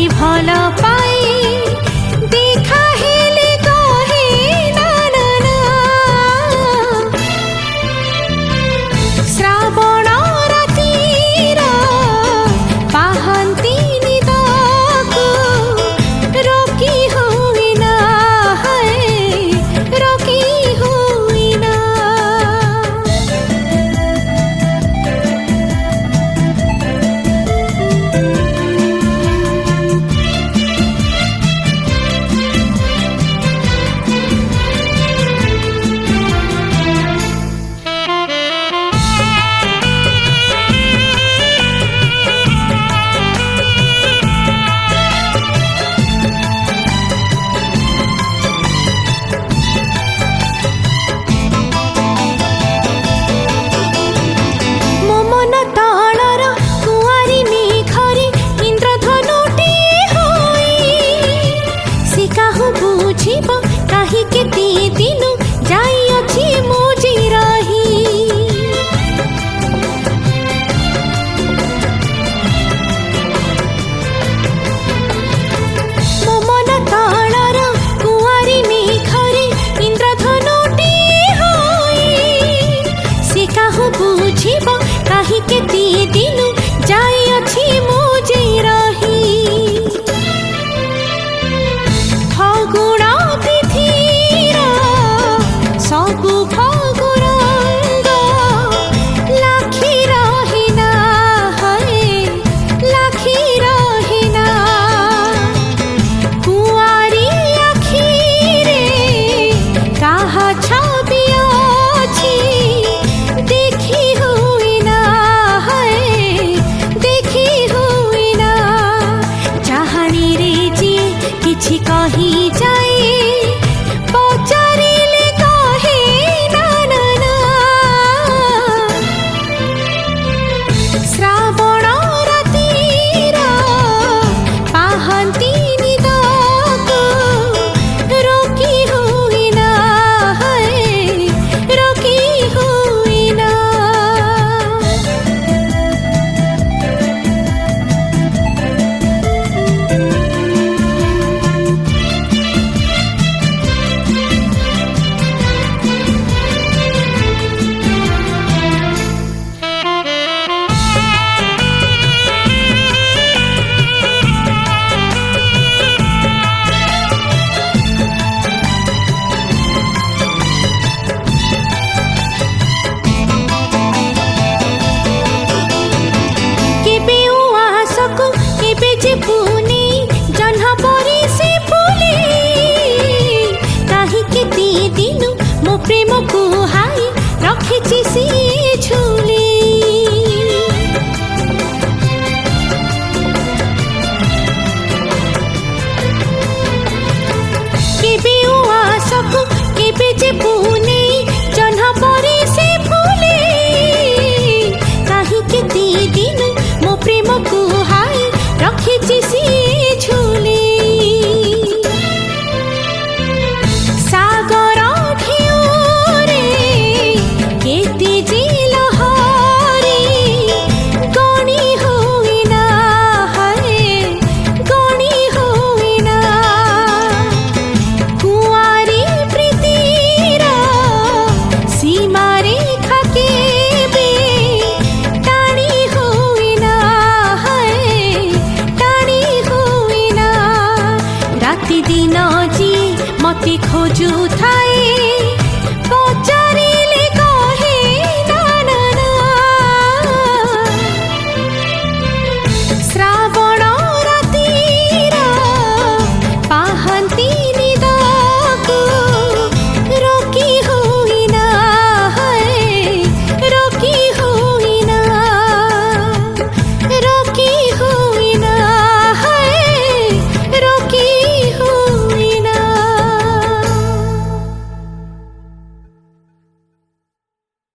भल पाए देखा हेले कहे ना ना ना श्रावण रातिर पाहन्ती निदको रोकी हुई ना है रोकी हुई ना। कहीं केते दिन जाई अछि मुझी रही मो मन तळर कुआरी मेघरे इंद्रधनुटी होई से काहु बुझिब कहीं केते दिन जाई अछि मुझी रही। फागुण सबु फागु रंग लाखी रहिना है लाखी रहिना कुआरी आखिरे काहा छवि अछि देखी हुई ना है देखी हुई ना चाहनी रे जी किछि कही जाए पचारिले श्रावण रातिर पाहन्ती निदको रोकी हुई ना है रोकी हुई ना। प्रेम को हाई रखिछि सी झूली केबे आसकु केबे जे पुने जन्ह परे से फूले काहे केते दिन मो प्रेम को हाई रखिछि सी झूली। दिन जी मते खोजु थाए पचारि